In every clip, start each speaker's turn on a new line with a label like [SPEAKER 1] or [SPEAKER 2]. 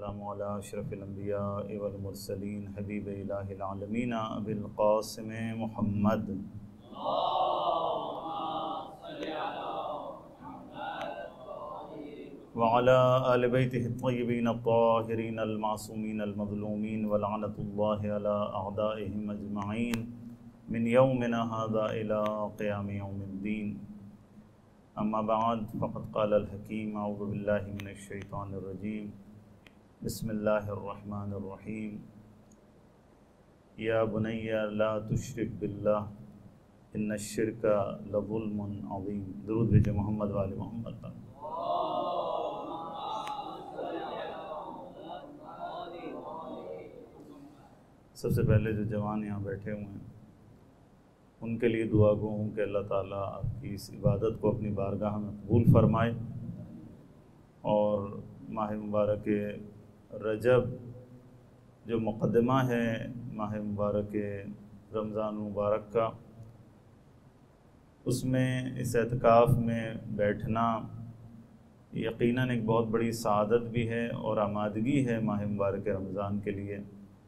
[SPEAKER 1] والسلام علی اشرف الانبیاء والمرسلین حبیب الہ العالمین ابی القاسم محمد وعلی آل بیتہ الطیبین الطاہرین المعصومین المظلومین ولعنۃ اللہ علی اعدائہم اجمعین من یومنا ھذا الی قیام یوم الدین. اما بعد فقد قال الحکیم اعوذ باللہ من الشیطان الرجیم بسم اللہ الرحمن الرحیم یا بنی لا تشرک باللہ ان الشرک لظلم عظیم. درود بھیجے محمد وآل محمد پر. سب سے پہلے جو جوان یہاں بیٹھے ہوئے ہیں ان کے لیے دعا گو ہوں کہ اللہ تعالیٰ آپ کی اس عبادت کو اپنی بارگاہ میں قبول فرمائے اور ماہ مبارک رجب جو مقدمہ ہے ماہ مبارک رمضان مبارک کا، اس میں اس اعتکاف میں بیٹھنا یقیناً ایک بہت بڑی سعادت بھی ہے اور آمادگی ہے ماہ مبارک رمضان کے لیے.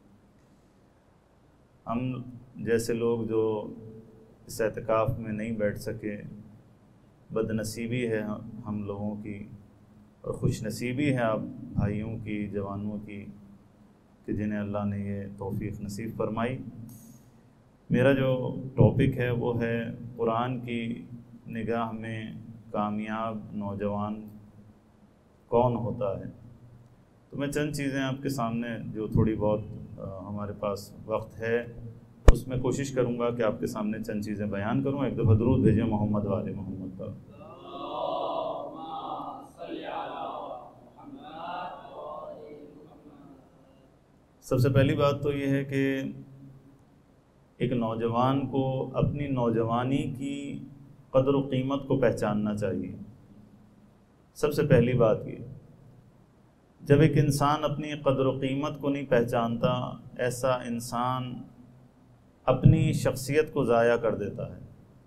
[SPEAKER 1] ہم جیسے لوگ جو اس اعتکاف میں نہیں بیٹھ سکے، بد نصیبی ہے ہم لوگوں کی اور خوش نصیبی ہے آپ بھائیوں کی، جوانوں کی، کہ جنہیں اللہ نے یہ توفیق نصیب فرمائی. میرا جو ٹاپک ہے وہ ہے قرآن کی نگاہ میں کامیاب نوجوان کون ہوتا ہے. تو میں چند چیزیں آپ کے سامنے جو تھوڑی بہت ہمارے پاس وقت ہے اس میں کوشش کروں گا کہ آپ کے سامنے چند چیزیں بیان کروں. ایک دفعہ درود بھیجیں محمد وآل محمد پر. سب سے پہلی بات تو یہ ہے کہ ایک نوجوان کو اپنی نوجوانی کی قدر و قیمت کو پہچاننا چاہیے. سب سے پہلی بات یہ، جب ایک انسان اپنی قدر و قیمت کو نہیں پہچانتا، ایسا انسان اپنی شخصیت کو ضائع کر دیتا ہے.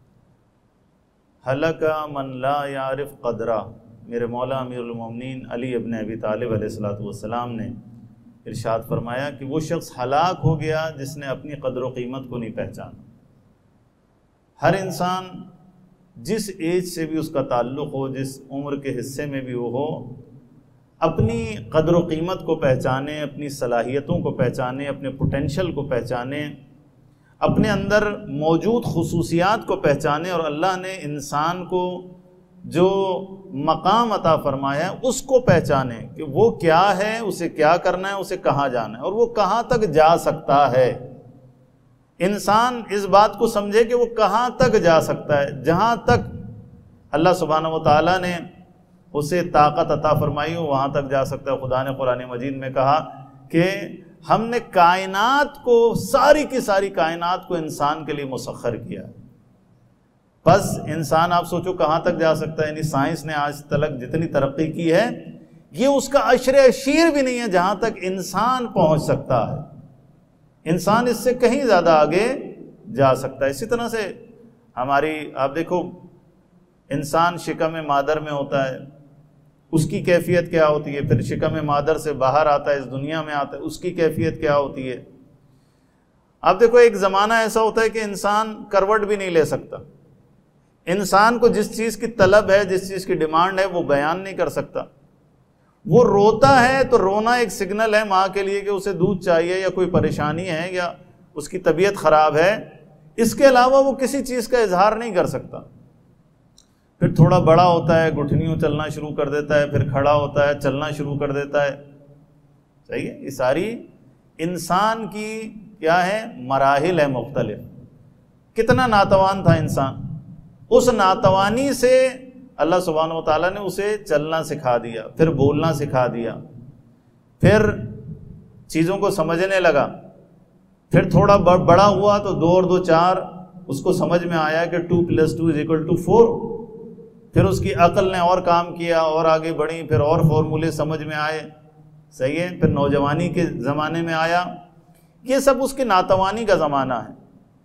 [SPEAKER 1] ہلک من لا یعرف قدرہ، میرے مولا امیر المومنین علی ابن ابی طالب علیہ السلام نے ارشاد فرمایا کہ وہ شخص ہلاک ہو گیا جس نے اپنی قدر و قیمت کو نہیں پہچانا. ہر انسان جس ایج سے بھی اس کا تعلق ہو، جس عمر کے حصے میں بھی وہ ہو، اپنی قدر و قیمت کو پہچانے، اپنی صلاحیتوں کو پہچانے، اپنے پوٹینشل کو پہچانے، اپنے اندر موجود خصوصیات کو پہچانے اور اللہ نے انسان کو جو مقام عطا فرمایا ہے اس کو پہچانے کہ وہ کیا ہے، اسے کیا کرنا ہے، اسے کہاں جانا ہے اور وہ کہاں تک جا سکتا ہے. انسان اس بات کو سمجھے کہ وہ کہاں تک جا سکتا ہے. جہاں تک اللہ سبحانہ و تعالیٰ نے اسے طاقت عطا فرمائی ہو وہاں تک جا سکتا ہے. خدا نے قرآن مجید میں کہا کہ ہم نے کائنات کو، ساری کی ساری کائنات کو انسان کے لیے مسخر کیا. بس انسان آپ سوچو کہاں تک جا سکتا ہے. یعنی سائنس نے آج تک جتنی ترقی کی ہے یہ اس کا عشر اشیر بھی نہیں ہے جہاں تک انسان پہنچ سکتا ہے. انسان اس سے کہیں زیادہ آگے جا سکتا ہے. اسی طرح سے ہماری آپ دیکھو، انسان شکم مادر میں ہوتا ہے، اس کی کیفیت کیا ہوتی ہے، پھر شکم مادر سے باہر آتا ہے، اس دنیا میں آتا ہے، اس کی کیفیت کیا ہوتی ہے. آپ دیکھو ایک زمانہ ایسا ہوتا ہے کہ انسان کروٹ بھی نہیں لے سکتا. انسان کو جس چیز کی طلب ہے، جس چیز کی ڈیمانڈ ہے وہ بیان نہیں کر سکتا. وہ روتا ہے تو رونا ایک سگنل ہے ماں کے لیے کہ اسے دودھ چاہیے یا کوئی پریشانی ہے یا اس کی طبیعت خراب ہے. اس کے علاوہ وہ کسی چیز کا اظہار نہیں کر سکتا. پھر تھوڑا بڑا ہوتا ہے، گھٹنیوں چلنا شروع کر دیتا ہے، پھر کھڑا ہوتا ہے، چلنا شروع کر دیتا ہے. صحیح ہے، یہ ساری انسان کی کیا ہے، مراحل ہے مختلف. کتنا ناتوان تھا انسان، اس ناتوانی سے اللہ سبحانہ و تعالیٰ نے اسے چلنا سکھا دیا، پھر بولنا سکھا دیا، پھر چیزوں کو سمجھنے لگا. پھر تھوڑا بڑا ہوا تو 2 اور 2 4 اس کو سمجھ میں آیا کہ 2 + 2 = 4. پھر اس کی عقل نے اور کام کیا اور آگے بڑھی، پھر اور فارمولے سمجھ میں آئے. صحیح ہے، پھر نوجوانی کے زمانے میں آیا. یہ سب اس کی ناتوانی کا زمانہ ہے.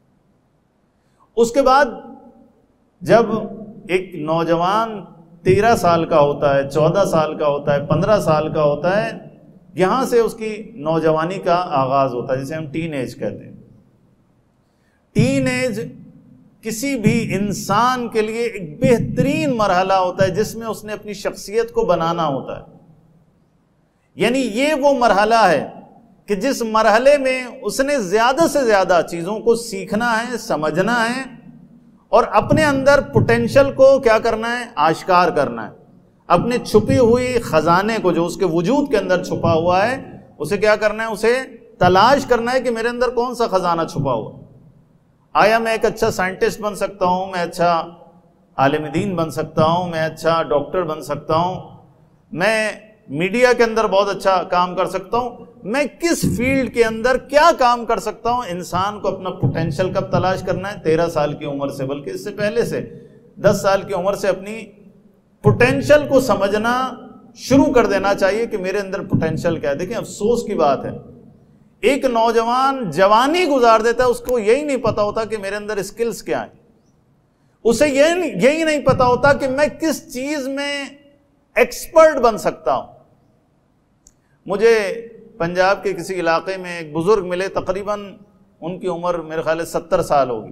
[SPEAKER 1] اس کے بعد جب ایک نوجوان 13 سال کا ہوتا ہے، 14 سال کا ہوتا ہے، 15 سال کا ہوتا ہے، یہاں سے اس کی نوجوانی کا آغاز ہوتا ہے، جسے ہم ٹین ایج کہتے ہیں۔ ٹین ایج کسی بھی انسان کے لیے ایک بہترین مرحلہ ہوتا ہے جس میں اس نے اپنی شخصیت کو بنانا ہوتا ہے۔ یعنی یہ وہ مرحلہ ہے کہ جس مرحلے میں اس نے زیادہ سے زیادہ چیزوں کو سیکھنا ہے، سمجھنا ہے، اور اپنے اندر پوٹینشل کو کیا کرنا ہے؟ آشکار کرنا ہے۔ اپنے چھپی ہوئی خزانے کو، جو اس کے وجود کے اندر چھپا ہوا ہے، اسے کیا کرنا ہے؟ اسے تلاش کرنا ہے کہ میرے اندر کون سا خزانہ چھپا ہوا۔ آیا میں ایک اچھا سائنٹسٹ بن سکتا ہوں، میں اچھا عالم دین بن سکتا ہوں، میں اچھا ڈاکٹر بن سکتا ہوں، میں میڈیا کے اندر بہت اچھا کام کر سکتا ہوں، میں کس فیلڈ کے اندر کیا کام کر سکتا ہوں؟ انسان کو اپنا پوٹینشل کب تلاش کرنا ہے؟ 13 سال کی عمر سے، بلکہ اس سے پہلے سے 10 سال کی عمر سے اپنی پوٹینشل کو سمجھنا شروع کر دینا چاہیے کہ میرے اندر پوٹینشل کیا ہے۔ دیکھیں افسوس کی بات ہے، ایک نوجوان جوانی گزار دیتا ہے، اس کو یہی نہیں پتا ہوتا کہ میرے اندر اسکلز کیا ہیں، اسے یہی نہیں پتا ہوتا کہ میں کس چیز میں ایکسپرٹ بن سکتا ہوں۔ مجھے پنجاب کے کسی علاقے میں ایک بزرگ ملے، تقریباً ان کی عمر میرے خیال ہے 70 سال ہوگی،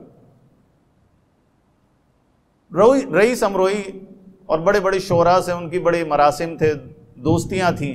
[SPEAKER 1] رئیس امروئی، اور بڑے بڑے شعراء سے ان کی بڑے مراسم تھے، دوستیاں تھیں۔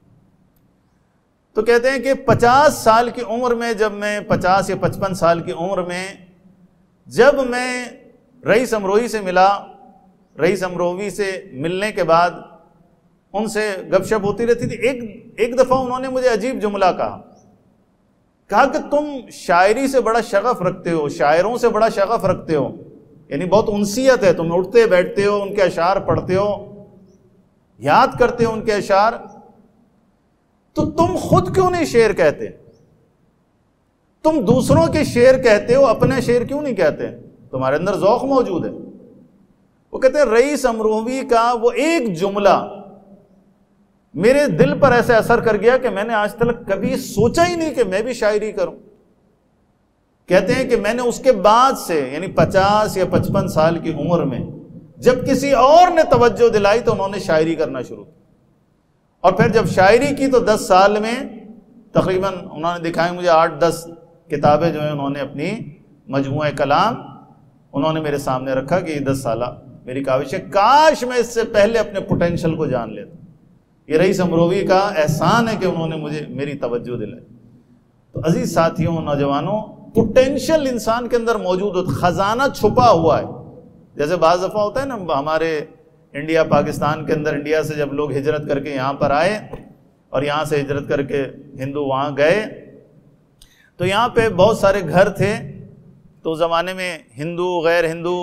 [SPEAKER 1] تو کہتے ہیں کہ 50 سال کی عمر میں، جب میں 50 یا 55 سال کی عمر میں جب میں رئیس امروئی سے ملا، رئیس امروی سے ملنے کے بعد ان سے گپ شپ ہوتی رہتی تھی، ایک دفعہ انہوں نے مجھے عجیب جملہ کہا کہ تم شاعری سے بڑا شغف رکھتے ہو، شاعروں سے بڑا شغف رکھتے ہو، یعنی بہت انسیت ہے، تم اٹھتے بیٹھتے ہو، ان کے اشعار پڑھتے ہو، یاد کرتے ہو ان کے اشعار، تو تم خود کیوں نہیں شعر کہتے؟ تم دوسروں کے شعر کہتے ہو، اپنے شعر کیوں نہیں کہتے؟ تمہارے اندر ذوق موجود ہے۔ وہ کہتے ہیں رئیس امروی کا وہ ایک جملہ میرے دل پر ایسے اثر کر گیا کہ میں نے آج تک کبھی سوچا ہی نہیں کہ میں بھی شاعری کروں۔ کہتے ہیں کہ میں نے اس کے بعد سے، یعنی 50 یا 55 سال کی عمر میں جب کسی اور نے توجہ دلائی تو انہوں نے شاعری کرنا شروع کی، اور پھر جب شاعری کی تو 10 سال میں تقریباً انہوں نے دکھائی مجھے 8-10 کتابیں جو ہیں، انہوں نے اپنی مجموعہ کلام انہوں نے میرے سامنے رکھا کہ یہ 10 سالہ میری کاوش ہے، کاش میں اس سے پہلے اپنے پوٹینشل کو جان لیتا۔ یہ رئیس امروی کا احسان ہے کہ انہوں نے مجھے میری توجہ دلائی۔ تو عزیز ساتھیوں، نوجوانوں، پوٹینشل انسان کے اندر موجود ہوتا، خزانہ چھپا ہوا ہے۔ جیسے بعض دفعہ ہوتا ہے نا، ہمارے انڈیا پاکستان کے اندر، انڈیا سے جب لوگ ہجرت کر کے یہاں پر آئے اور یہاں سے ہجرت کر کے ہندو وہاں گئے، تو یہاں پہ بہت سارے گھر تھے، تو اس زمانے میں ہندو غیر ہندو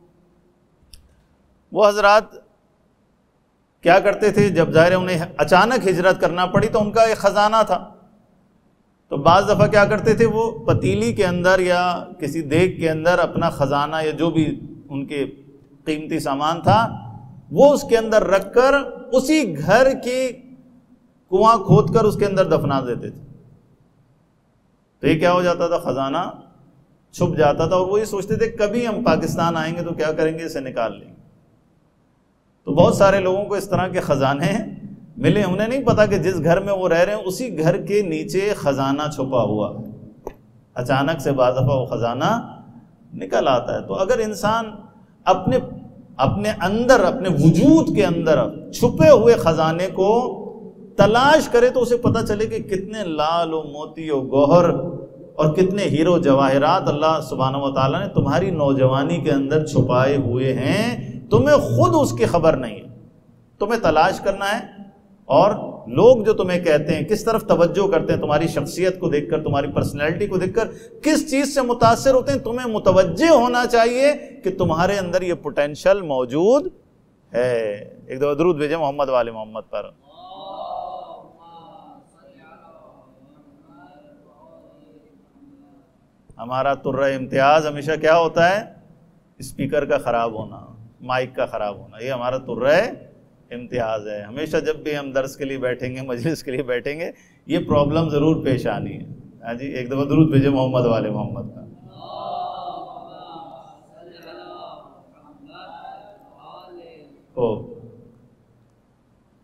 [SPEAKER 1] وہ حضرات کیا کرتے تھے، جب ظاہر انہیں اچانک ہجرت کرنا پڑی تو ان کا ایک خزانہ تھا، تو بعض دفعہ کیا کرتے تھے، وہ پتیلی کے اندر یا کسی دیگ کے اندر اپنا خزانہ یا جو بھی ان کے قیمتی سامان تھا وہ اس کے اندر رکھ کر اسی گھر کی کنواں کھود کر اس کے اندر دفنا دیتے تھے۔ تو یہ کیا ہو جاتا تھا، خزانہ چھپ جاتا تھا، اور وہ یہ سوچتے تھے کبھی ہم پاکستان آئیں گے تو کیا کریں گے، اسے نکال لیں گے۔ تو بہت سارے لوگوں کو اس طرح کے خزانے ملے، انہیں نہیں پتا کہ جس گھر میں وہ رہ رہے ہیں اسی گھر کے نیچے خزانہ چھپا ہوا، اچانک سے بعض دفعہ وہ خزانہ نکل آتا ہے۔ تو اگر انسان اپنے اندر، اپنے وجود کے اندر چھپے ہوئے خزانے کو تلاش کرے تو اسے پتہ چلے کہ کتنے لال و موتی و گوہر اور کتنے ہیرو جواہرات اللہ سبحانہ و تعالیٰ نے تمہاری نوجوانی کے اندر چھپائے ہوئے ہیں، تمہیں خود اس کی خبر نہیں ہے، تمہیں تلاش کرنا ہے۔ اور لوگ جو تمہیں کہتے ہیں، کس طرف توجہ کرتے ہیں، تمہاری شخصیت کو دیکھ کر، تمہاری پرسنالٹی کو دیکھ کر کس چیز سے متاثر ہوتے ہیں، تمہیں متوجہ ہونا چاہیے کہ تمہارے اندر یہ پوٹینشل موجود ہے۔ ایک دفعہ درود بھیجیں محمد والے محمد پر۔ ہمارا ترہ امتیاز ہمیشہ کیا ہوتا ہے، اسپیکر کا خراب ہونا، مائک کا خراب ہونا، یہ ہمارا ترہ امتیاز ہے۔ ہمیشہ جب بھی ہم درس کے لیے بیٹھیں گے، مجلس کے لیے بیٹھیں گے، یہ پرابلم ضرور پیش آنی ہے۔ ہاں جی، ایک دفعہ درود بھیجے محمد والے محمد کا۔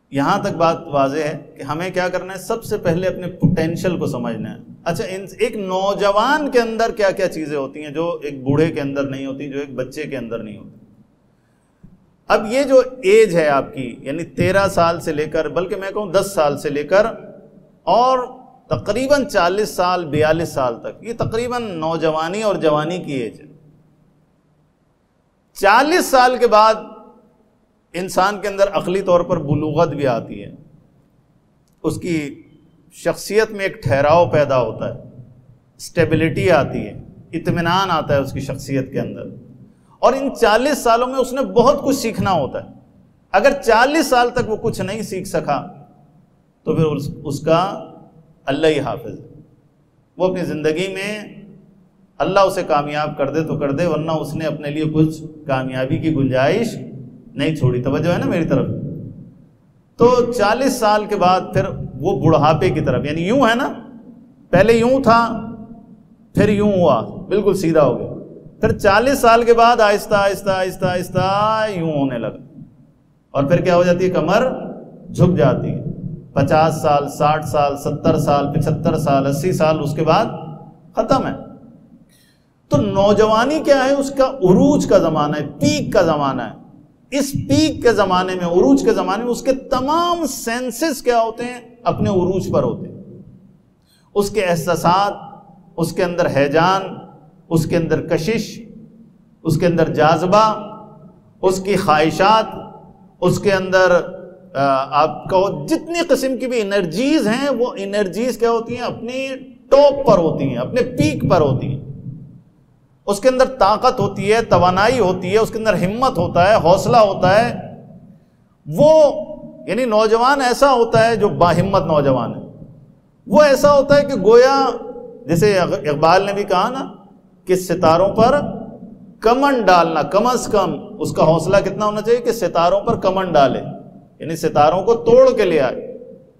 [SPEAKER 1] یہاں تک بات واضح ہے کہ ہمیں کیا کرنا ہے، سب سے پہلے اپنے پوٹینشیل کو سمجھنا ہے. اچھا، ایک نوجوان کے اندر کیا کیا چیزیں ہوتی ہیں جو ایک بوڑھے کے اندر نہیں ہوتی، جو ایک بچے کے اندر نہیں ہوتی. اب یہ جو ایج ہے آپ کی، یعنی 13 سال سے لے کر، بلکہ میں کہوں 10 سال سے لے کر اور تقریباً 40 سال 42 سال تک، یہ تقریباً نوجوانی اور جوانی کی ایج ہے. 40 سال کے بعد انسان کے اندر عقلی طور پر بلوغت بھی آتی ہے، اس کی شخصیت میں ایک ٹھہراؤ پیدا ہوتا ہے، اسٹیبلٹی آتی ہے، اطمینان آتا ہے اس کی شخصیت کے اندر. اور ان 40 سالوں میں اس نے بہت کچھ سیکھنا ہوتا ہے. اگر 40 سال تک وہ کچھ نہیں سیکھ سکا تو پھر اس کا اللہ ہی حافظ ہے. وہ اپنی زندگی میں اللہ اسے کامیاب کر دے تو کر دے، ورنہ اس نے اپنے لیے کچھ کامیابی کی گنجائش نہیں چھوڑی. توجہ ہے نا میری طرف؟ تو 40 سال کے بعد پھر وہ بڑھاپے کی طرف، یعنی یوں ہے نا، پہلے یوں تھا پھر یوں ہوا، بالکل سیدھا ہو گیا. پھر 40 سال کے بعد آہستہ آہستہ آہستہ آہستہ یوں ہونے لگا، اور پھر کیا ہو جاتی ہے، کمر جھک جاتی ہے. 50 سال 60 سال 70 سال 75 سال 80 سال، اس کے بعد ختم ہے. تو نوجوانی کیا ہے، اس کا عروج کا زمانہ ہے، پیک کا زمانہ ہے. اس پیک کے زمانے میں، عروج کے زمانے میں، اس کے تمام سینسز کیا ہوتے ہیں، اپنے عروج پر ہوتے ہیں. اس کے احساسات، اس کے اندر ہیجان، اس کے اندر کشش، اس کے اندر جاذبہ، اس کی خواہشات، اس کے اندر آپ کو جتنی قسم کی بھی انرجیز ہیں، وہ انرجیز کیا ہوتی ہیں، اپنی ٹاپ پر ہوتی ہیں، اپنے پیک پر ہوتی ہیں. اس کے اندر طاقت ہوتی ہے، توانائی ہوتی ہے، اس کے اندر ہمت ہوتا ہے، حوصلہ ہوتا ہے. وہ یعنی نوجوان ایسا ہوتا ہے جو باہمت نوجوان ہے. وہ ایسا ہوتا ہے کہ گویا جیسے اقبال نے بھی کہا نا کہ ستاروں پر کمن ڈالنا، کم از کم اس کا حوصلہ کتنا ہونا چاہیے کہ ستاروں پر کمن ڈالے، یعنی ستاروں کو توڑ کے لے آئے.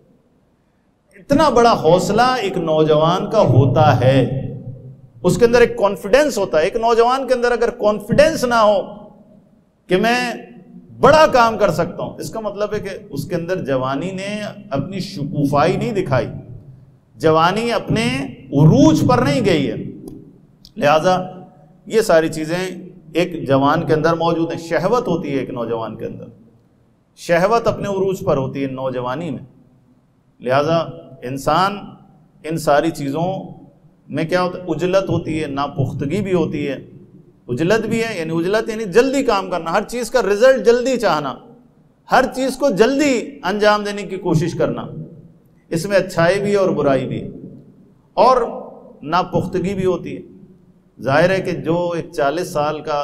[SPEAKER 1] اتنا بڑا حوصلہ ایک نوجوان کا ہوتا ہے. اس کے اندر ایک کانفیڈنس ہوتا ہے. ایک نوجوان کے اندر اگر کانفیڈنس نہ ہو کہ میں بڑا کام کر سکتا ہوں، اس کا مطلب ہے کہ اس کے اندر جوانی نے اپنی شکوفائی نہیں دکھائی، جوانی اپنے عروج پر نہیں گئی ہے. لہذا یہ ساری چیزیں ایک جوان کے اندر موجود ہیں. شہوت ہوتی ہے ایک نوجوان کے اندر، شہوت اپنے عروج پر ہوتی ہے نوجوانی میں. لہذا انسان ان ساری چیزوں میں کیا ہوتا ہے، عجلت ہوتی ہے، ناپختگی بھی ہوتی ہے. عجلت بھی ہے، یعنی عجلت یعنی جلدی کام کرنا، ہر چیز کا رزلٹ جلدی چاہنا، ہر چیز کو جلدی انجام دینے کی کوشش کرنا. اس میں اچھائی بھی اور برائی بھی، اور ناپختگی بھی ہوتی ہے. ظاہر ہے کہ جو ایک 40 سال کا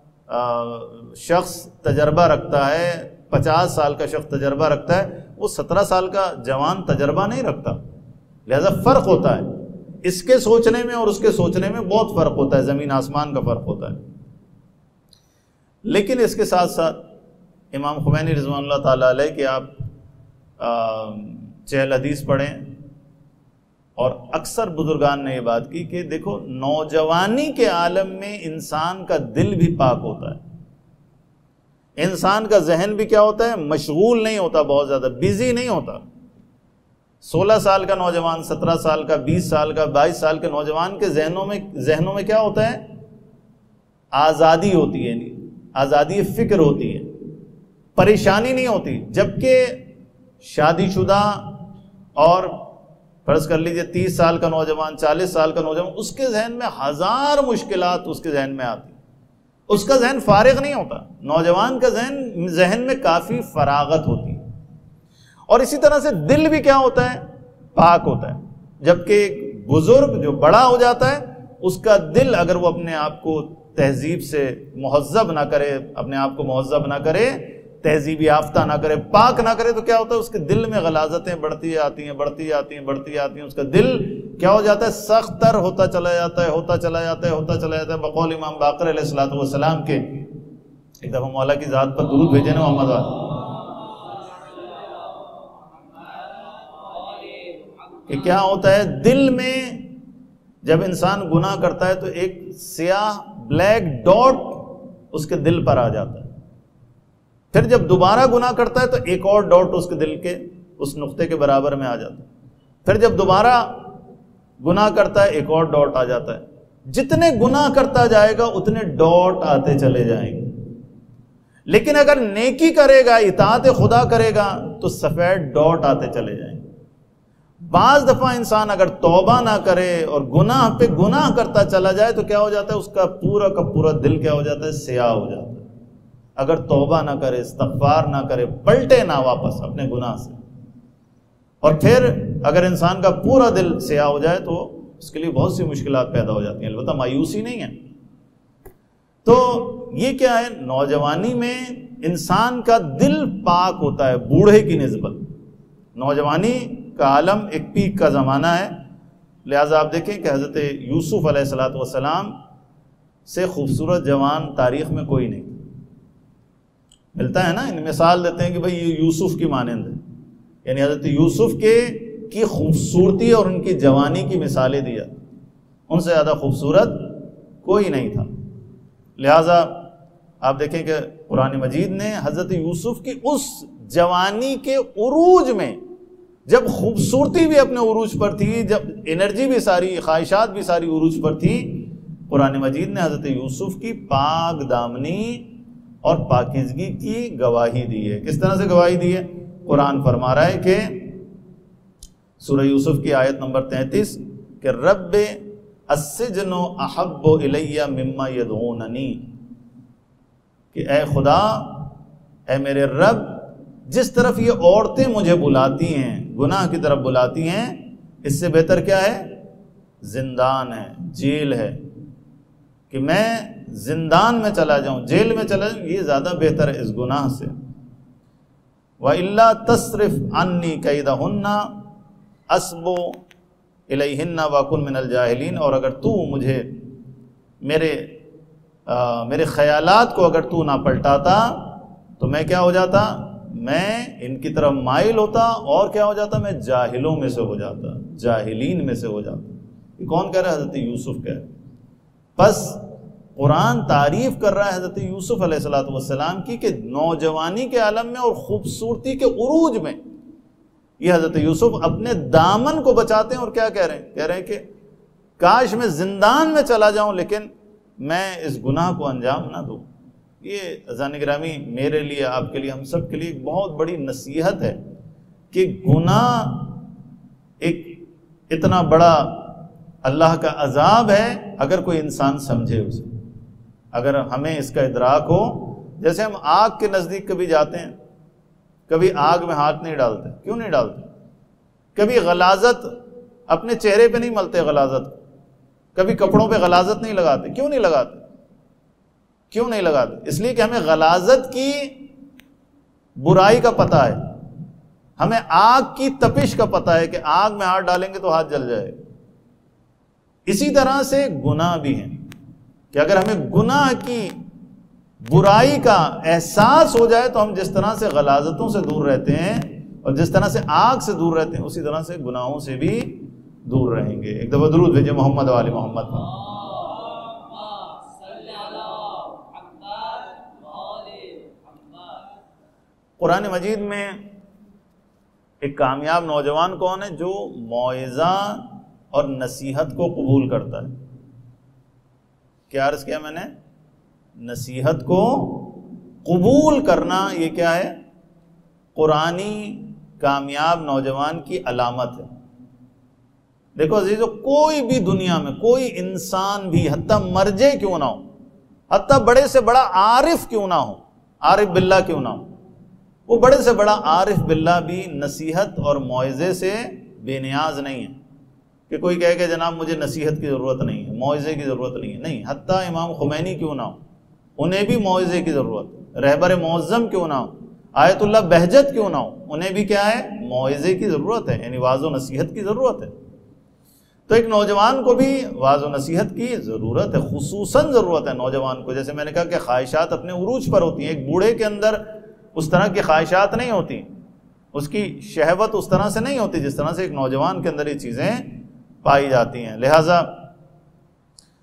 [SPEAKER 1] شخص تجربہ رکھتا ہے، 50 سال کا شخص تجربہ رکھتا ہے، وہ 17 سال کا جوان تجربہ نہیں رکھتا. لہذا فرق ہوتا ہے، اس کے سوچنے میں اور اس کے سوچنے میں بہت فرق ہوتا ہے، زمین آسمان کا فرق ہوتا ہے. لیکن اس کے ساتھ ساتھ امام خمینی رضوان اللہ تعالیٰ علیہ کہ آپ چہل حدیث پڑھیں، اور اکثر بزرگان نے یہ بات کی کہ دیکھو نوجوانی کے عالم میں انسان کا دل بھی پاک ہوتا ہے، انسان کا ذہن بھی کیا ہوتا ہے، مشغول نہیں ہوتا، بہت زیادہ بیزی نہیں ہوتا. 16 سال کا نوجوان، 17 سال کا، 20 سال کا، 22 سال کے نوجوان کے ذہنوں میں کیا ہوتا ہے، آزادی ہوتی ہے، آزادی فکر ہوتی ہے، پریشانی نہیں ہوتی. جبکہ شادی شدہ اور فرض کر لیجئے 30 سال کا نوجوان، 40 سال کا نوجوان، اس کے ذہن میں ہزار مشکلات اس کے ذہن میں آتی، اس کا ذہن فارغ نہیں ہوتا. نوجوان کا ذہن میں کافی فراغت ہوتی ہے. اور اسی طرح سے دل بھی کیا ہوتا ہے، پاک ہوتا ہے. جبکہ ایک بزرگ جو بڑا ہو جاتا ہے، اس کا دل اگر وہ اپنے آپ کو تہذیب سے مہذب نہ کرے، اپنے آپ کو مہذب نہ کرے، تہذیبی یافتہ نہ کرے، پاک نہ کرے، تو کیا ہوتا ہے، اس کے دل میں غلاظتیں بڑھتی آتی ہیں، بڑھتی آتی ہیں، بڑھتی آتی ہیں. اس کا دل کیا ہو جاتا ہے، سخت تر ہوتا چلا جاتا ہے، ہوتا چلا جاتا ہے، ہوتا چلا جاتا ہے. بقول امام باقر علیہ الصلوۃ والسلام کے، ایک دفعہ مولا کی ذات پر درود بھیجے نا محمد والے، کہ کیا ہوتا ہے دل میں جب انسان گناہ کرتا ہے تو ایک سیاہ بلیک ڈاٹ اس کے دل پر آ جاتا ہے. پھر جب دوبارہ گناہ کرتا ہے تو ایک اور ڈاٹ اس کے دل کے اس نقطے کے برابر میں آ جاتا ہے، پھر جب دوبارہ گناہ کرتا ہے ایک اور ڈاٹ آ جاتا ہے. جتنے گناہ کرتا جائے گا اتنے ڈاٹ آتے چلے جائیں گے. لیکن اگر نیکی کرے گا، اطاعت خدا کرے گا تو سفید ڈاٹ آتے چلے جائیں گے. بعض دفعہ انسان اگر توبہ نہ کرے اور گناہ پہ گناہ کرتا چلا جائے تو کیا ہو جاتا ہے، اس کا پورا دل کیا ہو جاتا ہے، سیاہ ہو جاتا ہے. اگر توبہ نہ کرے، استغفار نہ کرے، پلٹے نہ واپس اپنے گناہ سے، اور پھر اگر انسان کا پورا دل سیاہ ہو جائے تو اس کے لیے بہت سی مشکلات پیدا ہو جاتی ہیں. البتہ مایوسی نہیں ہے. تو یہ کیا ہے، نوجوانی میں انسان کا دل پاک ہوتا ہے بوڑھے کی نسبت. نوجوانی کا عالم ایک پیک کا زمانہ ہے. لہٰذا آپ دیکھیں کہ حضرت یوسف علیہ السلام سے خوبصورت جوان تاریخ میں کوئی نہیں ملتا ہے نا. ان مثال دیتے ہیں کہ بھئی یہ یوسف کی مانند ہے، یعنی حضرت یوسف کی خوبصورتی اور ان کی جوانی کی مثالیں دی جاتی، ان سے زیادہ خوبصورت کوئی نہیں تھا. لہٰذا آپ دیکھیں کہ قرآن مجید نے حضرت یوسف کی اس جوانی کے عروج میں، جب خوبصورتی بھی اپنے عروج پر تھی، جب انرجی بھی ساری، خواہشات بھی ساری عروج پر تھی، قرآن مجید نے حضرت یوسف کی پاک دامنی اور پاکیزگی کی گواہی دی ہے. کس طرح سے گواہی دی ہے؟ قرآن فرما رہا ہے کہ سورہ یوسف کی آیت نمبر 33 کہ رب السجن احب الی مما یدعوننی، کہ اے خدا، اے میرے رب، جس طرف یہ عورتیں مجھے بلاتی ہیں، گناہ کی طرف بلاتی ہیں، اس سے بہتر کیا ہے؟ زندان ہے، جیل ہے. کہ میں زندان میں چلا جاؤں، جیل میں چلا جاؤں، یہ زیادہ بہتر ہے اس گناہ سے. وَإِلَّا تَصْرِفْ عَنِّي كَيْدَهُنَّ أَصْبُ إِلَيْهِنَّ وَأَكُنْ مِنَ الْجَاهِلِينَ، اور اگر تو مجھے میرے خیالات کو اگر تو نہ پلٹاتا تو میں کیا ہو جاتا، میں ان کی طرف مائل ہوتا اور کیا ہو جاتا، میں جاہلوں میں سے ہو جاتا، جاہلین میں سے ہو جاتا. یہ کون کہہ رہا ہے؟ حضرت یوسف کہہ رہا ہے. بس قرآن تعریف کر رہا ہے حضرت یوسف علیہ السلام کی کہ نوجوانی کے عالم میں اور خوبصورتی کے عروج میں یہ حضرت یوسف اپنے دامن کو بچاتے ہیں. اور کیا کہہ رہے ہیں؟ کہہ رہے ہیں کہ کاش میں زندان میں چلا جاؤں لیکن میں اس گناہ کو انجام نہ دوں. یہ عزیزان گرامی میرے لیے، آپ کے لیے، ہم سب کے لیے ایک بہت بڑی نصیحت ہے کہ گناہ ایک اتنا بڑا اللہ کا عذاب ہے اگر کوئی انسان سمجھے اسے، اگر ہمیں اس کا ادراک ہو. جیسے ہم آگ کے نزدیک کبھی جاتے ہیں، کبھی آگ میں ہاتھ نہیں ڈالتے. کیوں نہیں ڈالتے؟ کبھی غلاظت اپنے چہرے پہ نہیں ملتے، غلاظت کبھی کپڑوں پہ غلاظت نہیں لگاتے. کیوں نہیں لگاتے؟ کیوں نہیں لگاتے؟ اس لیے کہ ہمیں غلاظت کی برائی کا پتہ ہے، ہمیں آگ کی تپش کا پتہ ہے کہ آگ میں ہاتھ ڈالیں گے تو ہاتھ جل جائے. اسی طرح سے گناہ بھی ہیں کہ اگر ہمیں گناہ کی برائی کا احساس ہو جائے تو ہم جس طرح سے غلاظتوں سے دور رہتے ہیں اور جس طرح سے آگ سے دور رہتے ہیں، اسی طرح سے گناہوں سے بھی دور رہیں گے. ایک دفعہ درود بھیجیں محمد و آل محمد. قرآن مجید میں ایک کامیاب نوجوان کون ہے؟ جو موعظہ اور نصیحت کو قبول کرتا ہے. کیا عرض کیا میں نے؟ نصیحت کو قبول کرنا یہ کیا ہے؟ قرآنی کامیاب نوجوان کی علامت ہے. دیکھو عزیزو، کوئی بھی دنیا میں کوئی انسان بھی، حتیٰ مرجے کیوں نہ ہو، حتیٰ بڑے سے بڑا عارف کیوں نہ ہو، عارف باللہ کیوں نہ ہو، وہ بڑے سے بڑا عارف باللہ بھی نصیحت اور موعظے سے بے نیاز نہیں ہے. کہ کوئی کہے کہ جناب مجھے نصیحت کی ضرورت نہیں ہے، موعظے کی ضرورت نہیں ہے. نہیں، حتیٰ امام خمینی کیوں نہ ہو، انہیں بھی موعظے کی ضرورت ہے. رہبر معظم کیوں نہ ہو، آیت اللہ بہجت کیوں نہ ہو، انہیں بھی کیا ہے؟ موعظے کی ضرورت ہے، یعنی واعظ و نصیحت کی ضرورت ہے. تو ایک نوجوان کو بھی واعظ و نصیحت کی ضرورت ہے، خصوصاً ضرورت ہے نوجوان کو. جیسے میں نے کہا کہ خواہشات اپنے عروج پر ہوتی ہیں، ایک بوڑھے کے اندر اس طرح کی خواہشات نہیں ہوتی، اس کی شہوت اس طرح سے نہیں ہوتی جس طرح سے ایک نوجوان کے اندر یہ چیزیں پائی جاتی ہیں. لہٰذا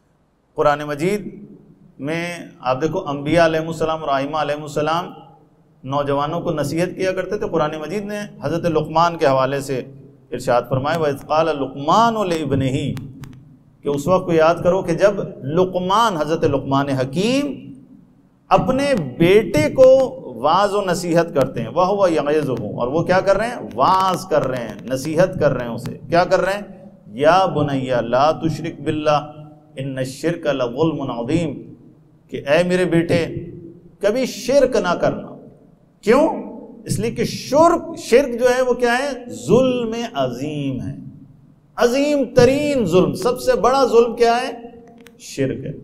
[SPEAKER 1] قرآن مجید میں آپ دیکھو انبیاء علیہ السلام اور ائمہ علیہ السلام نوجوانوں کو نصیحت کیا کرتے تھے، قرآن مجید نے حضرت لقمان کے حوالے سے ارشاد فرمایا وَإِذْ قَالَ لُقْمَانُ لِابْنِهِ، کہ اس وقت کو یاد کرو کہ جب لقمان، حضرت لقمان حکیم اپنے بیٹے کو واعظ و نصیحت کرتے ہیں، وَهُوَ يَعِظُهُ، اور وہ کیا کر رہے ہیں؟ واعظ کر رہے ہیں، نصیحت کر رہے ہیں، اسے کیا کر رہے ہیں؟ یا بنیا لا تشرک باللہ ان الشرک لظلم عظیم، کہ اے میرے بیٹے کبھی شرک نہ کرنا۔ کیوں؟ اس لیے کہ شرک جو ہے وہ کیا ہے؟ ظلم عظیم ہے، عظیم ترین ظلم، سب سے بڑا ظلم کیا ہے؟ شرک ہے۔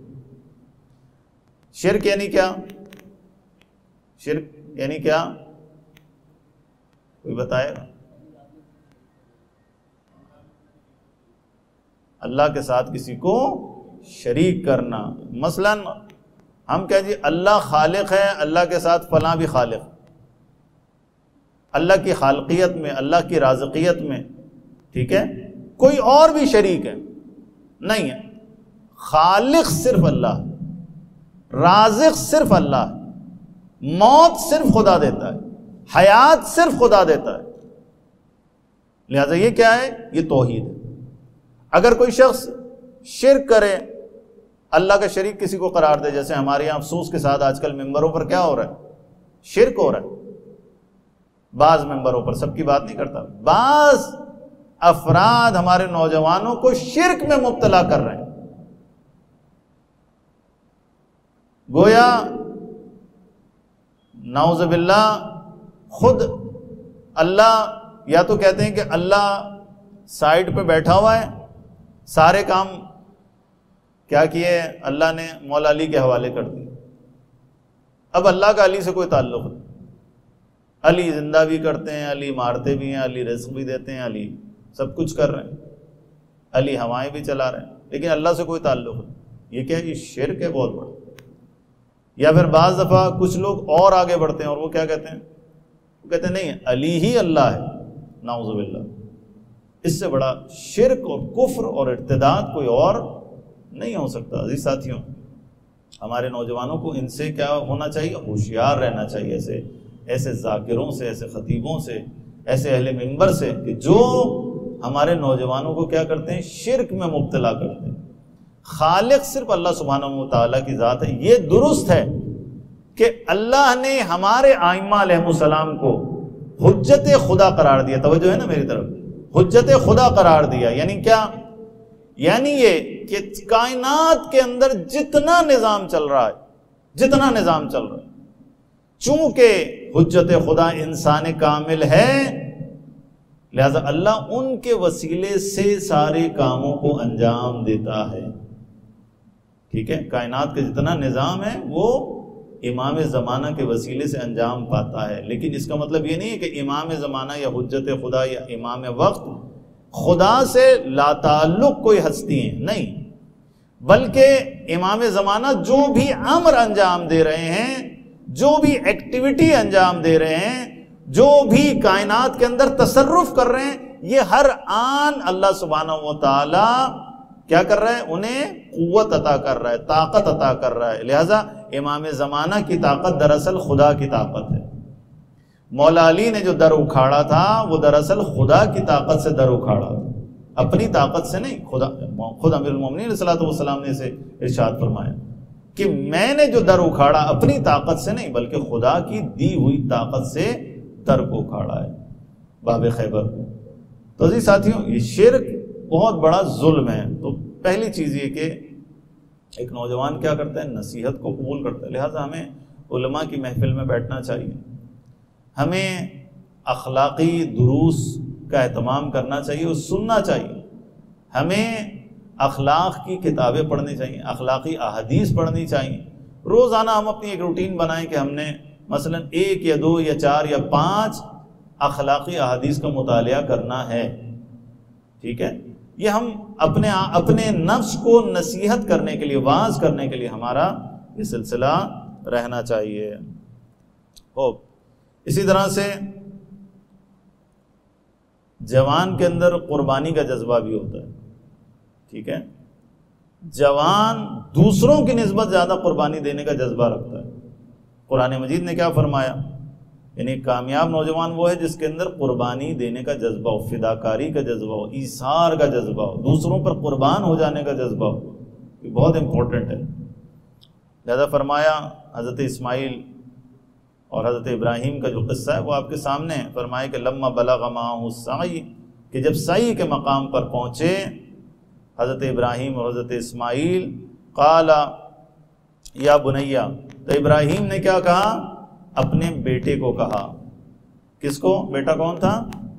[SPEAKER 1] شرک یعنی کیا؟ شرک یعنی کیا؟ کوئی بتائے گا؟ اللہ کے ساتھ کسی کو شریک کرنا۔ مثلا ہم کہہ جی اللہ خالق ہے، اللہ کے ساتھ فلاں بھی خالق، اللہ کی خالقیت میں، اللہ کی رازقیت میں، ٹھیک ہے، کوئی اور بھی شریک ہے؟ نہیں ہے، خالق صرف اللہ، رازق صرف اللہ، موت صرف خدا دیتا ہے، حیات صرف خدا دیتا ہے، لہذا یہ کیا ہے؟ یہ توحید ہے۔ اگر کوئی شخص شرک کرے، اللہ کا شریک کسی کو قرار دے، جیسے ہمارے یہاں افسوس کے ساتھ آج کل ممبروں پر کیا ہو رہا ہے؟ شرک ہو رہا ہے۔ بعض ممبروں پر، سب کی بات نہیں کرتا، بعض افراد ہمارے نوجوانوں کو شرک میں مبتلا کر رہے ہیں، گویا نعوذ باللہ خود اللہ، یا تو کہتے ہیں کہ اللہ سائڈ پہ بیٹھا ہوا ہے، سارے کام کیا کیے اللہ نے مولا علی کے حوالے کر دیے، اب اللہ کا علی سے کوئی تعلق نہیں، علی زندہ بھی کرتے ہیں، علی مارتے بھی ہیں، علی رزق بھی دیتے ہیں، علی سب کچھ کر رہے ہیں، علی ہوائیں بھی چلا رہے ہیں، لیکن اللہ سے کوئی تعلق نہیں۔ یہ کیا ہے؟ یہ شرک ہے بہت بڑا۔ یا پھر بعض دفعہ کچھ لوگ اور آگے بڑھتے ہیں اور وہ کیا کہتے ہیں؟ وہ کہتے ہیں نہیں علی ہی اللہ ہے، نعوذ باللہ۔ اس سے بڑا شرک اور کفر اور ارتداد کوئی اور نہیں ہو سکتا۔ عزیز ساتھیوں، ہمارے نوجوانوں کو ان سے کیا ہونا چاہیے؟ ہوشیار رہنا چاہیے، ایسے ذاکروں سے، ایسے خطیبوں سے، ایسے اہل منبر سے کہ جو ہمارے نوجوانوں کو کیا کرتے ہیں؟ شرک میں مبتلا کرتے ہیں۔ خالق صرف اللہ سبحانہ و تعالیٰ کی ذات ہے۔ یہ درست ہے کہ اللہ نے ہمارے ائمہ علیہ السلام کو حجت خدا قرار دیا، توجہ ہے نا میری طرف، حجت خدا قرار دیا، یعنی کیا؟ یعنی یہ کہ کائنات کے اندر جتنا نظام چل رہا ہے، چونکہ حجت خدا انسان کامل ہے، لہذا اللہ ان کے وسیلے سے سارے کاموں کو انجام دیتا ہے، ٹھیک ہے؟ کائنات کا جتنا نظام ہے وہ امام زمانہ کے وسیلے سے انجام پاتا ہے، لیکن اس کا مطلب یہ نہیں ہے کہ امام زمانہ یا حجت خدا یا امام وقت خدا سے لا تعلق کوئی ہستی ہیں، نہیں، بلکہ امام زمانہ جو بھی امر انجام دے رہے ہیں، جو بھی ایکٹیویٹی انجام دے رہے ہیں، جو بھی کائنات کے اندر تصرف کر رہے ہیں، یہ ہر آن اللہ سبحانہ و تعالی کیا کر رہا ہے؟ انہیں قوت عطا کر رہا ہے، طاقت عطا کر رہا ہے، لہٰذا امام زمانہ کی طاقت دراصل خدا کی طاقت ہے۔ مولا علی نے جو در اکھاڑا تھا وہ دراصل خدا کی طاقت سے در اکھاڑا تھا، اپنی طاقت سے نہیں۔ خود امیر المومنین علیہ الصلوۃ والسلام نے اسے ارشاد فرمایا کہ میں نے جو در اکھاڑا اپنی طاقت سے نہیں بلکہ خدا کی دی ہوئی طاقت سے در کو اکھاڑا ہے، باب خیبر کو۔ تو عزیز ساتھیوں، یہ شرک بہت بڑا ظلم ہے۔ تو پہلی چیز یہ کہ ایک نوجوان کیا کرتا ہے؟ نصیحت کو قبول کرتا ہے، لہٰذا ہمیں علماء کی محفل میں بیٹھنا چاہیے، ہمیں اخلاقی دروس کا اہتمام کرنا چاہیے اور سننا چاہیے، ہمیں اخلاق کی کتابیں پڑھنی چاہیے، اخلاقی احادیث پڑھنی چاہیے۔ روزانہ ہم اپنی ایک روٹین بنائیں کہ ہم نے مثلا 1 یا 2 یا 4 یا 5 اخلاقی احادیث کا مطالعہ کرنا ہے، ٹھیک ہے؟ یہ ہم اپنے نفس کو نصیحت کرنے کے لیے، واعظ کرنے کے لیے ہمارا یہ سلسلہ رہنا چاہیے۔ اسی طرح سے جوان کے اندر قربانی کا جذبہ بھی ہوتا ہے، ٹھیک ہے؟ جوان دوسروں کی نسبت زیادہ قربانی دینے کا جذبہ رکھتا ہے۔ قرآن مجید نے کیا فرمایا؟ یعنی کامیاب نوجوان وہ ہے جس کے اندر قربانی دینے کا جذبہ ہو، فداکاری کا جذبہ ہو، ایثار کا جذبہ ہو، دوسروں پر قربان ہو جانے کا جذبہ ہو. یہ بہت امپورٹنٹ ہے. لہذا فرمایا حضرت اسماعیل اور حضرت ابراہیم کا جو قصہ ہے وہ آپ کے سامنے ہے. فرمایا کہ لما بلغ معہ السعی، کہ جب سعی کے مقام پر پہنچے حضرت ابراہیم اور حضرت اسماعیل، قال یا بنیا، تو ابراہیم نے کیا کہا؟ اپنے بیٹے کو کہا. کس کو؟ بیٹا کون تھا؟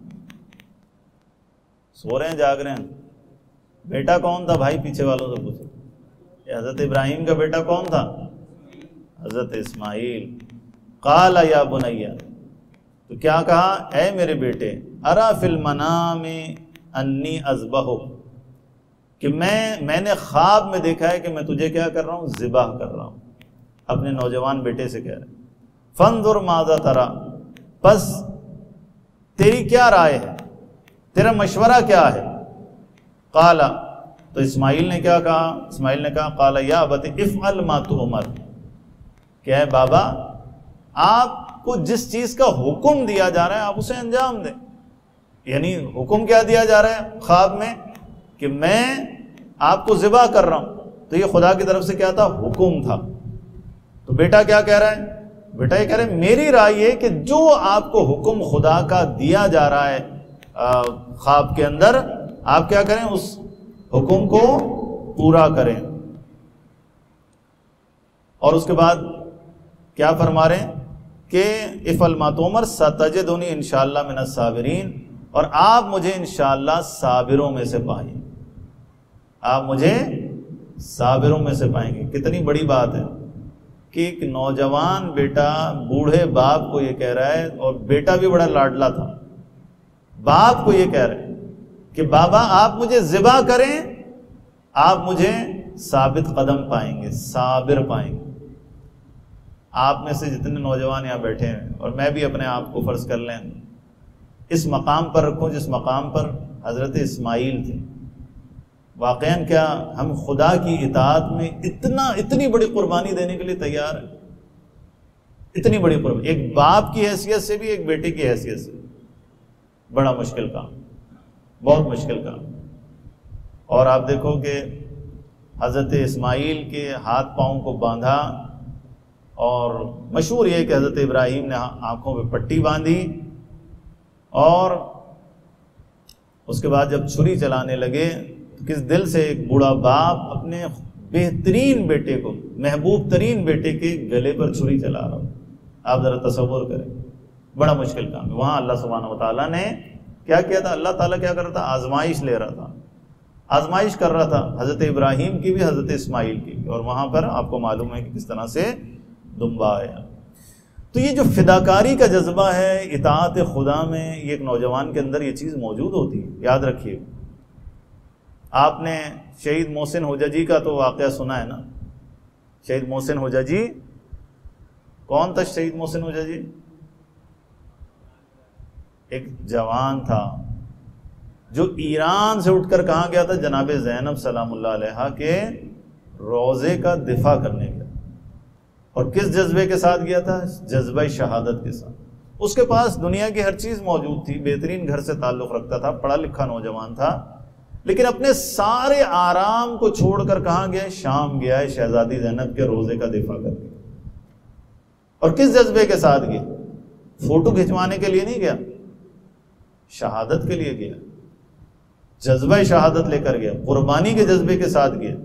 [SPEAKER 1] سو رہے ہیں جاگ رہے ہیں؟ بیٹا کون تھا بھائی؟ پیچھے والوں سے پوچھو. حضرت ابراہیم کا بیٹا کون تھا؟ حضرت اسماعیل. قال یا بنیا، تو کیا کہا؟ اے میرے بیٹے، ارا فی المنام انی اذبحک، کہ میں نے خواب میں دیکھا ہے کہ میں تجھے کیا کر رہا ہوں؟ ذبح کر رہا ہوں. اپنے نوجوان بیٹے سے کہہ رہے. فانظر ماذا ترى، پس تیری کیا رائے ہے، تیرا مشورہ کیا ہے؟ قال، تو اسماعیل نے کیا کہا؟ اسماعیل نے کہا قال یا ابت افعل ما تؤمر، کہ اے بابا آپ کو جس چیز کا حکم دیا جا رہا ہے آپ اسے انجام دیں. یعنی حکم کیا دیا جا رہا ہے خواب میں؟ کہ میں آپ کو ذبح کر رہا ہوں. تو یہ خدا کی طرف سے کیا تھا؟ حکم تھا. تو بیٹا کیا کہہ رہا ہے؟ بیٹا یہ کہہ رہا ہے میری رائے یہ کہ جو آپ کو حکم خدا کا دیا جا رہا ہے خواب کے اندر، آپ کیا کریں؟ اس حکم کو پورا کریں. اور اس کے بعد کیا فرما رہے ہیں کہ افعل ما تؤمر ستجدنی انشاءاللہ من الصابرین، اور آپ مجھے انشاءاللہ صابروں میں سے پائیں. آپ مجھے صابروں میں سے پائیں گے. کتنی بڑی بات ہے کہ ایک نوجوان بیٹا بوڑھے باپ کو یہ کہہ رہا ہے، اور بیٹا بھی بڑا لاڈلا تھا. باپ کو یہ کہہ رہے ہیں کہ بابا آپ مجھے ذبح کریں، آپ مجھے ثابت قدم پائیں گے، صابر پائیں گے. آپ میں سے جتنے نوجوان یہاں بیٹھے ہیں، اور میں بھی اپنے آپ کو فرض کر لیں اس مقام پر رکھوں جس مقام پر حضرت اسماعیل تھے. واقعاً کیا ہم خدا کی اطاعت میں اتنی بڑی قربانی دینے کے لیے تیار ہیں؟ اتنی بڑی قربانی، ایک باپ کی حیثیت سے بھی، ایک بیٹے کی حیثیت سے. بڑا مشکل کام، بہت مشکل کام. اور آپ دیکھو کہ حضرت اسماعیل کے ہاتھ پاؤں کو باندھا، اور مشہور یہ کہ حضرت ابراہیم نے آنکھوں پہ پٹی باندھی، اور اس کے بعد جب چھری چلانے لگے تو کس دل سے ایک بوڑھا باپ اپنے بہترین بیٹے کو، محبوب ترین بیٹے کے گلے پر چھری چلا رہا ہو. آپ ذرا تصور کریں، بڑا مشکل کام ہے. وہاں اللہ سبحانہ و تعالیٰ نے کیا کیا تھا؟ اللہ تعالیٰ کیا کر رہا تھا؟ آزمائش لے رہا تھا، آزمائش کر رہا تھا حضرت ابراہیم کی بھی، حضرت اسماعیل کی بھی. اور وہاں پر آپ کو معلوم ہے کہ کس طرح سے دمبا آیا. تو یہ جو فداکاری کا جذبہ ہے اطاعت خدا میں، یہ ایک نوجوان کے اندر یہ چیز موجود ہوتی ہے. یاد رکھیے، آپ نے شہید محسن حججی کا تو واقعہ سنا ہے نا. شہید محسن حججی کون تھا؟ شہید محسن حججی ایک جوان تھا جو ایران سے اٹھ کر کہاں گیا تھا؟ جناب زینب سلام اللہ علیہا کے روضے کا دفاع کرنے گیا. اور کس جذبے کے ساتھ گیا تھا؟ جذبہ شہادت کے ساتھ. اس کے پاس دنیا کی ہر چیز موجود تھی، بہترین گھر سے تعلق رکھتا تھا، پڑھا لکھا نوجوان تھا، لیکن اپنے سارے آرام کو چھوڑ کر کہاں گیا؟ شام گیا ہے شہزادی زینب کے روضے کا دفاع کرنے. اور کس جذبے کے ساتھ گیا؟ فوٹو کھنچوانے کے لیے نہیں گیا، شہادت کے لیے گیا. جذبہ شہادت لے کر گیا، قربانی کے جذبے کے ساتھ گیا.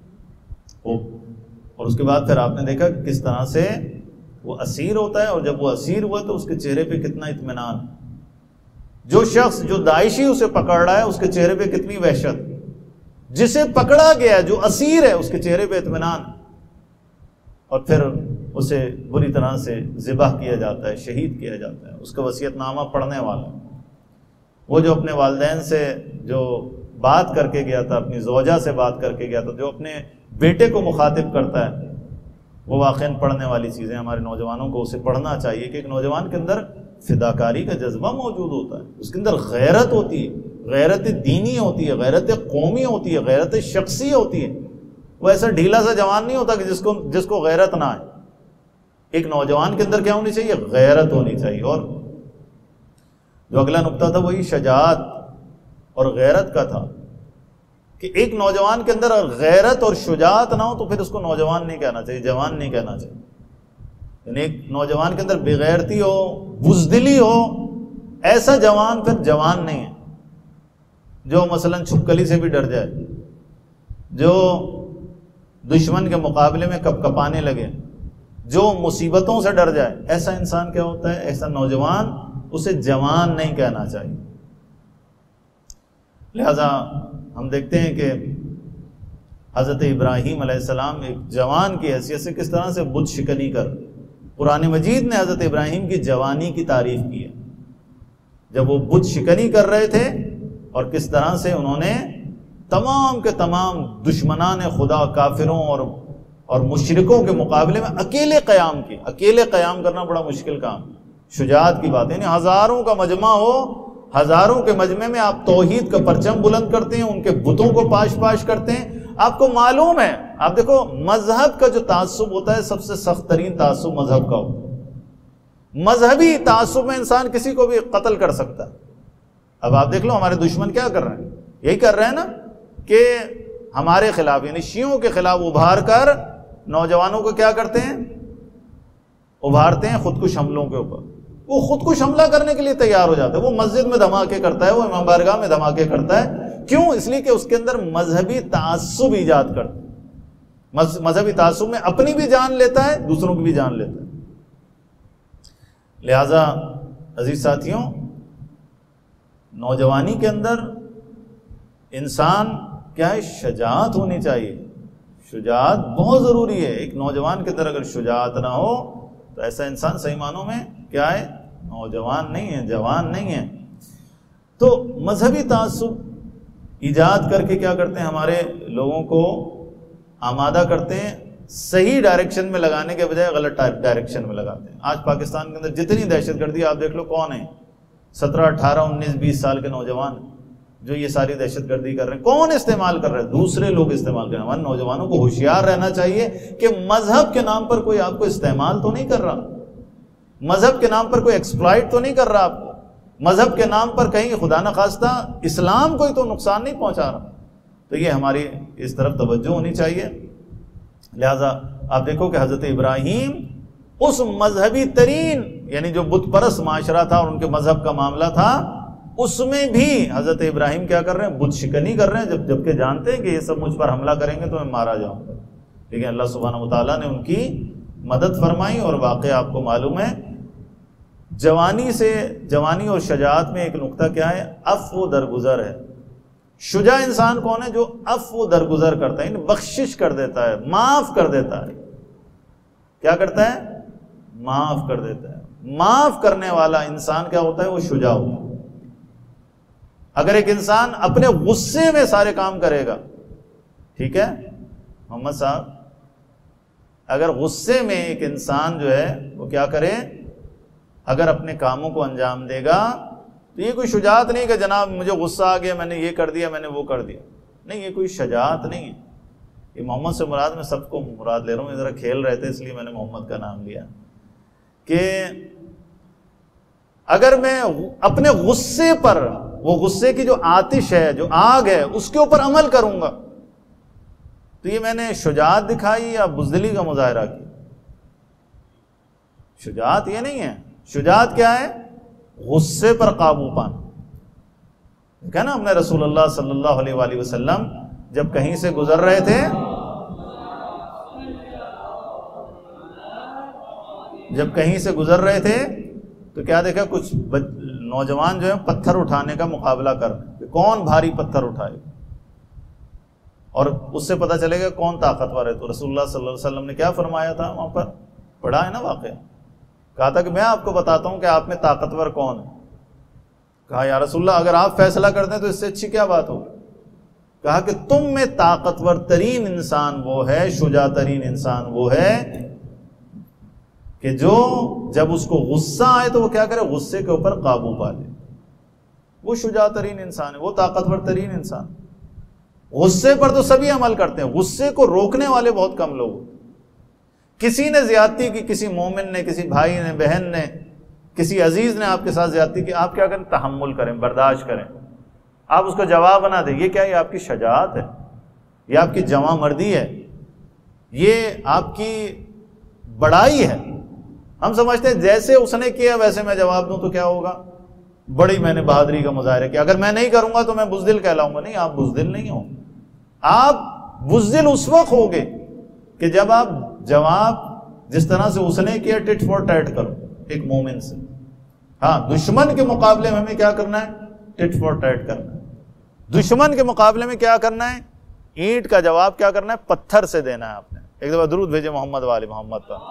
[SPEAKER 1] اور اس کے بعد پھر آپ نے دیکھا کہ کس طرح سے وہ اسیر ہوتا ہے، اور جب وہ اسیر ہوا تو اس کے چہرے پہ کتنا اطمینان. جو شخص، جو داعشی اسے پکڑ رہا ہے، اس کے چہرے پہ کتنی وحشت. جسے پکڑا گیا، جو اسیر ہے، اس کے چہرے پہ اطمینان. اور پھر اسے بری طرح سے ذبح کیا جاتا ہے، شہید کیا جاتا ہے. اس کا وصیت نامہ پڑھنے والا وہ جو اپنے والدین سے جو بات کر کے گیا تھا، اپنی زوجہ سے بات کر کے گیا تھا، جو اپنے بیٹے کو مخاطب کرتا ہے، وہ واقعاً پڑھنے والی چیزیں. ہمارے نوجوانوں کو اسے پڑھنا چاہیے کہ ایک نوجوان کے اندر فداکاری کا جذبہ موجود ہوتا ہے، اس کے اندر غیرت ہوتی ہے، غیرت دینی ہوتی ہے، غیرت قومی ہوتی ہے، غیرت شخصی ہوتی ہے. وہ ایسا ڈھیلا سا جوان نہیں ہوتا کہ جس کو غیرت نہ آئے. ایک نوجوان کے اندر کیا ہونی چاہیے؟ غیرت ہونی چاہیے. اور جو اگلا نقطہ تھا وہی شجاعت اور غیرت کا تھا کہ ایک نوجوان کے اندر غیرت اور شجاعت نہ ہو تو پھر اس کو نوجوان نہیں کہنا چاہیے، جوان نہیں کہنا چاہیے. یعنی ایک نوجوان کے اندر بغیرتی ہو، بزدلی ہو، ایسا جوان پھر جوان نہیں ہے. جو مثلا چھپکلی سے بھی ڈر جائے، جو دشمن کے مقابلے میں کپ کپانے لگے، جو مصیبتوں سے ڈر جائے، ایسا انسان کیا ہوتا ہے؟ ایسا نوجوان، اسے جوان نہیں کہنا چاہیے. لہذا ہم دیکھتے ہیں کہ حضرت ابراہیم علیہ السلام ایک جوان کی حیثیت سے کس طرح سے بت شکنی کر، قرآن مجید نے حضرت ابراہیم کی جوانی کی تعریف کی ہے جب وہ بت شکنی کر رہے تھے، اور کس طرح سے انہوں نے تمام کے تمام دشمنان خدا، کافروں اور مشرکوں کے مقابلے میں اکیلے قیام کی. اکیلے قیام کرنا بڑا مشکل کام، شجاعت کی بات ہے. یعنی ہزاروں کا مجمع ہو، ہزاروں کے مجمع میں آپ توحید کا پرچم بلند کرتے ہیں، ان کے بتوں کو پاش کرتے ہیں. آپ کو معلوم ہے، آپ دیکھو مذہب کا جو تعصب ہوتا ہے سب سے سخت ترین تعصب مذہب کا ہوتا ہے. مذہبی تعصب میں انسان کسی کو بھی قتل کر سکتا ہے. اب آپ دیکھ لو ہمارے دشمن کیا کر رہے ہیں، یہی کر رہے ہیں نا کہ ہمارے خلاف یعنی شیعوں کے خلاف ابھار کر نوجوانوں کو کیا کرتے ہیں؟ ابھارتے ہیں خودکش حملوں کے اوپر. وہ خودکش حملہ کرنے کے لیے تیار ہو جاتا ہے. وہ مسجد میں دھماکے کرتا ہے، وہ امام بارگاہ میں دھماکے کرتا ہے. کیوں؟ اس لیے کہ اس کے اندر مذہبی تعصب ایجاد کرتا ہے. مذہبی تعصب میں اپنی بھی جان لیتا ہے، دوسروں کی بھی جان لیتا ہے. لہذا عزیز ساتھیوں، نوجوانی کے اندر انسان کیا ہے؟ شجاعت ہونی چاہیے. شجاعت بہت ضروری ہے. ایک نوجوان کے اندر اگر شجاعت نہ ہو تو ایسا انسان صحیح معنوں میں کیا ہے؟ نوجوان نہیں ہے، جوان نہیں ہے. تو مذہبی تعصب ایجاد کر کے کیا کرتے ہیں؟ ہمارے لوگوں کو آمادہ کرتے ہیں، صحیح ڈائریکشن میں لگانے کے بجائے غلط ڈائریکشن میں لگاتے ہیں. آج پاکستان کے اندر جتنی دہشت گردی آپ دیکھ لو، کون ہے؟ 17، 18، 19، 20 سال کے نوجوان جو یہ ساری دہشت گردی کر رہے ہیں. کون استعمال کر رہے ہیں؟ دوسرے لوگ استعمال کر رہے ہیں. ہمارے نوجوانوں کو ہوشیار رہنا چاہیے کہ مذہب کے نام پر کوئی آپ کو استعمال تو نہیں کر رہا، مذہب کے نام پر کوئی ایکسپلائٹ تو نہیں کر رہا آپ کو، مذہب کے نام پر کہیں خدا نخواستہ اسلام کوئی تو نقصان نہیں پہنچا رہا. تو یہ ہماری اس طرف توجہ ہونی چاہیے. لہذا آپ دیکھو کہ حضرت ابراہیم اس مذہبی ترین یعنی جو بت پرست معاشرہ تھا اور ان کے مذہب کا معاملہ تھا، اس میں بھی حضرت ابراہیم کیا کر رہے ہیں؟ بت شکنی کر رہے ہیں، جبکہ جانتے ہیں کہ یہ سب مجھ پر حملہ کریں گے تو میں مارا جاؤں گا. لیکن اللہ سبحانہ وتعالیٰ نے ان کی مدد فرمائی. اور واقعہ آپ کو معلوم ہے، جوانی اور شجاعت میں ایک نقطہ کیا ہے؟ عفو درگزر ہے. شجاع انسان کون ہے؟ جو عفو درگزر کرتا ہے، یعنی بخشش کر دیتا ہے، معاف کر دیتا ہے. کیا کرتا ہے؟ معاف کر دیتا ہے. معاف کرنے والا انسان کیا ہوتا ہے؟ وہ شجاع ہوتا ہے. اگر ایک انسان اپنے غصے میں سارے کام کرے گا، ٹھیک ہے محمد صاحب، اگر غصے میں ایک انسان جو ہے وہ کیا کرے؟ اگر اپنے کاموں کو انجام دے گا تو یہ کوئی شجاعت نہیں کہ جناب مجھے غصہ آ گیا، میں نے یہ کر دیا، میں نے وہ کر دیا. نہیں، یہ کوئی شجاعت نہیں ہے. یہ محمد سے مراد، میں سب کو مراد لے رہا ہوں، ذرا کھیل رہے تھے اس لیے میں نے محمد کا نام لیا. کہ اگر میں اپنے غصے پر، وہ غصے کی جو آتش ہے، جو آگ ہے، اس کے اوپر عمل کروں گا تو یہ میں نے شجاعت دکھائی یا بزدلی کا مظاہرہ کیا؟ شجاعت یہ نہیں ہے. شجاعت کیا ہے؟ غصے پر قابو پانا. دیکھا نا ہم نے رسول اللہ صلی اللہ علیہ وآلہ وسلم جب کہیں سے گزر رہے تھے، تو کیا دیکھا؟ کچھ نوجوان جو ہیں پتھر اٹھانے کا مقابلہ کر رہے ہیں کہ کون بھاری پتھر اٹھائے گا، اور اس سے پتہ چلے گا کون طاقتور ہے. تو رسول اللہ صلی اللہ علیہ وسلم نے کیا فرمایا تھا وہاں پر؟ پڑھا ہے نا واقعہ. کہا تھا کہ میں آپ کو بتاتا ہوں کہ آپ میں طاقتور کون ہے. کہا یا رسول اللہ اگر آپ فیصلہ کر دیں تو اس سے اچھی کیا بات ہوگی. کہا کہ تم میں طاقتور ترین انسان وہ ہے، شجاع ترین انسان وہ ہے کہ جو جب اس کو غصہ آئے تو وہ کیا کرے؟ غصے کے اوپر قابو پا لے. وہ شجاع ترین انسان ہے، وہ طاقتور ترین انسان. غصے پر تو سبھی عمل کرتے ہیں، غصے کو روکنے والے بہت کم لوگ. کسی نے زیادتی کی، کسی مومن نے، کسی بھائی نے، بہن نے، کسی عزیز نے آپ کے ساتھ زیادتی کی، آپ کیا کریں؟ تحمل کریں، برداشت کریں، آپ اس کو جواب نہ دیں۔ یہ کیا؟ یہ آپ کی شجاعت ہے، یہ آپ کی جواں مردی ہے، یہ آپ کی بڑائی ہے۔ ہم سمجھتے ہیں جیسے اس نے کیا ویسے میں جواب دوں تو کیا ہوگا، بڑی میں نے بہادری کا مظاہرہ کیا، اگر میں نہیں کروں گا تو میں بزدل کہلاؤں گا۔ نہیں، آپ بزدل نہیں ہوں، آپ بزدل اس وقت ہوگے کہ جب آپ جواب جس طرح سے اس نے کیا ٹٹ فور ٹیٹ کرو ایک مومن سے۔ ہاں، دشمن کے مقابلے میں ہمیں کیا کرنا ہے؟ ٹٹ فور ٹیٹ کرنا ہے۔ دشمن کے مقابلے میں کیا کرنا ہے؟ اینٹ کا جواب کیا کرنا ہے؟ پتھر سے دینا ہے آپ نے۔ ایک دفعہ درود بھیجے محمد والے محمد پر۔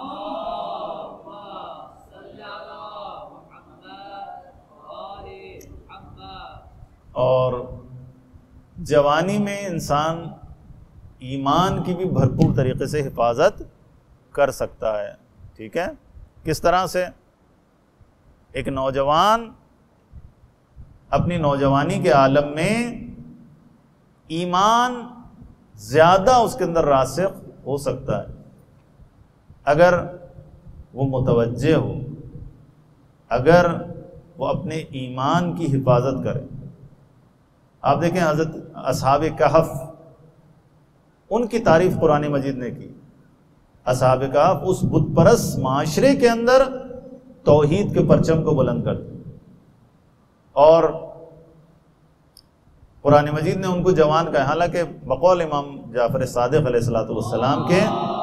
[SPEAKER 1] اور جوانی میں انسان ایمان کی بھی بھرپور طریقے سے حفاظت کر سکتا ہے، ٹھیک ہے؟ کس طرح سے؟ ایک نوجوان اپنی نوجوانی کے عالم میں ایمان زیادہ اس کے اندر راسخ ہو سکتا ہے اگر وہ متوجہ ہو، اگر وہ اپنے ایمان کی حفاظت کرے۔ آپ دیکھیں حضرت اصحاب کہف، ان کی تعریف قرآن مجید نے کی۔ اصحاب کہف اس بت پرست معاشرے کے اندر توحید کے پرچم کو بلند کرتے، اور قرآن مجید نے ان کو جوان کہا، حالانکہ بقول امام جعفر صادق علیہ الصلوۃ والسلام کے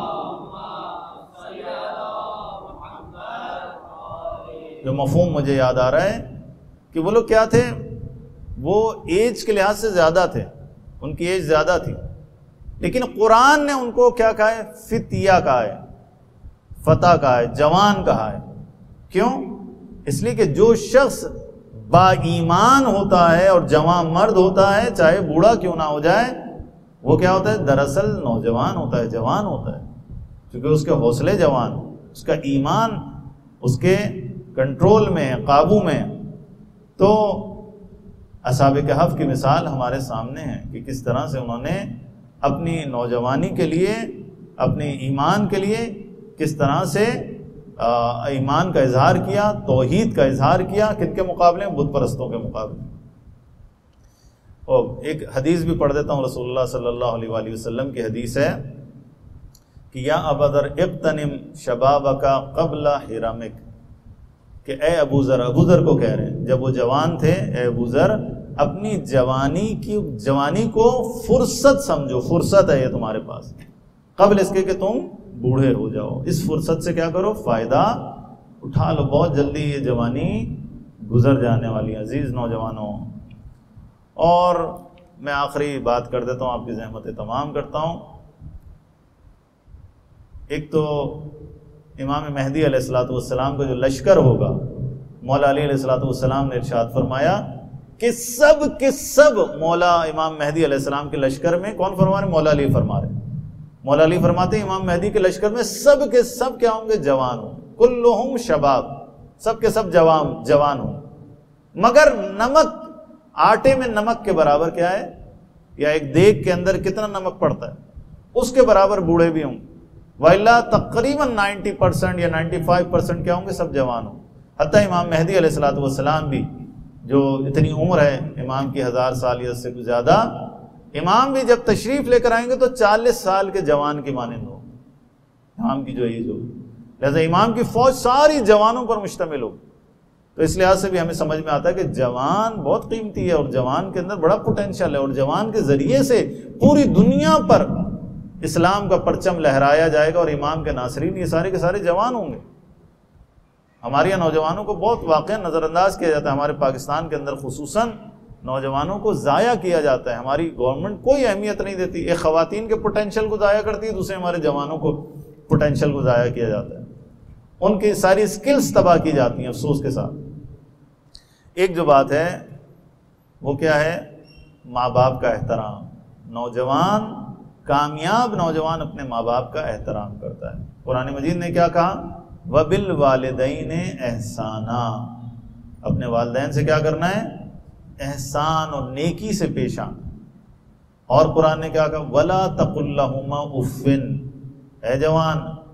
[SPEAKER 1] جو مفہوم مجھے یاد آ رہا ہے کہ وہ لوگ کیا تھے، وہ ایج کے لحاظ سے زیادہ تھے، ان کی ایج زیادہ تھی، لیکن قرآن نے ان کو کیا کہا ہے؟ فتیہ کہا ہے، فتح کہا ہے، جوان کہا ہے۔ کیوں؟ اس لیے کہ جو شخص با ایمان ہوتا ہے اور جوان مرد ہوتا ہے، چاہے بوڑھا کیوں نہ ہو جائے، وہ کیا ہوتا ہے؟ دراصل نوجوان ہوتا ہے، جوان ہوتا ہے، کیونکہ اس کے حوصلے جوان، اس کا ایمان اس کے کنٹرول میں، قابو میں۔ تو اصحاب کہف کی مثال ہمارے سامنے ہے کہ کس طرح سے انہوں نے اپنی نوجوانی کے لیے، اپنے ایمان کے لیے کس طرح سے ایمان کا اظہار کیا، توحید کا اظہار کیا، کن کے مقابلے میں؟ بت پرستوں کے مقابلے۔ اور ایک حدیث بھی پڑھ دیتا ہوں، رسول اللہ صلی اللہ علیہ وآلہ وسلم کی حدیث ہے کہ یا ابا ذر اغتنم شبابک قبل حرمک، کہ اے ابو ذر، ابو ذر کو کہہ رہے ہیں جب وہ جوان تھے، اے ابو ذر اپنی جوانی کو فرصت سمجھو، فرصت ہے یہ تمہارے پاس، قبل اس کے کہ تم بوڑھے ہو جاؤ، اس فرصت سے کیا کرو؟ فائدہ اٹھا لو، بہت جلدی یہ جوانی گزر جانے والی۔ عزیز نوجوانوں، اور میں آخری بات کر دیتا ہوں، آپ کی زحمتیں تمام کرتا ہوں۔ ایک تو امام مہدی علیہ الصلوۃ والسلام کا جو لشکر ہوگا، مولا علی علیہ الصلوۃ والسلام نے ارشاد فرمایا کہ سب کے سب مولا امام مہدی علیہ السلام کے لشکر میں، کون فرما رہے؟ مولا علی فرما رہے ہیں۔ مولا علی فرماتے ہیں امام مہدی کے لشکر میں سب کے سب کیا ہوں گے؟ جوان ہوں، کلہم شباب، سب کے سب جوان ہوں، مگر نمک، آٹے میں نمک کے برابر کیا ہے، یا ایک دیگ کے اندر کتنا نمک پڑتا ہے اس کے برابر بوڑھے بھی ہوں، وَإِلَّا تقریباً 90% یا 95% کیا ہوں گے؟ سب جوان ہوں۔ حتیٰ امام مہدی علیہ الصلوۃ والسلام بھی، جو اتنی عمر ہے امام کی 1000 سال یا اس سے کچھ زیادہ، امام بھی جب تشریف لے کر آئیں گے تو 40 سال کے جوان کی مانند ہو امام کی جو ایج ہوگی، لہذا امام کی فوج ساری جوانوں پر مشتمل ہو۔ تو اس لحاظ سے بھی ہمیں سمجھ میں آتا ہے کہ جوان بہت قیمتی ہے، اور جوان کے اندر بڑا پوٹینشل ہے، اور جوان کے ذریعے سے پوری دنیا پر اسلام کا پرچم لہرایا جائے گا، اور امام کے ناصرین یہ سارے کے سارے جوان ہوں گے۔ ہمارے یہاں نوجوانوں کو بہت واقعا نظر انداز کیا جاتا ہے، ہمارے پاکستان کے اندر خصوصاً نوجوانوں کو ضائع کیا جاتا ہے، ہماری گورنمنٹ کوئی اہمیت نہیں دیتی، ایک خواتین کے پوٹینشل کو ضائع کرتی ہے، دوسرے ہمارے جوانوں کو پوٹینشل کو ضائع کیا جاتا ہے، ان کی ساری سکلز تباہ کی جاتی ہیں افسوس کے ساتھ۔ ایک جو بات ہے وہ کیا ہے؟ ماں باپ کا احترام۔ نوجوان، کامیاب نوجوان اپنے ماں باپ کا احترام کرتا ہے۔ قرآن مجید نے کیا کہا؟ وَبِالْوَالِدَيْنِ احسانا، اپنے والدین سے کیا کرنا ہے؟ احسان اور نیکی سے پیش آنا۔ اور قرآن نے کیا کہا؟ وَلَا تَقُلْ لَهُمَا اُفٍّ، اے جوان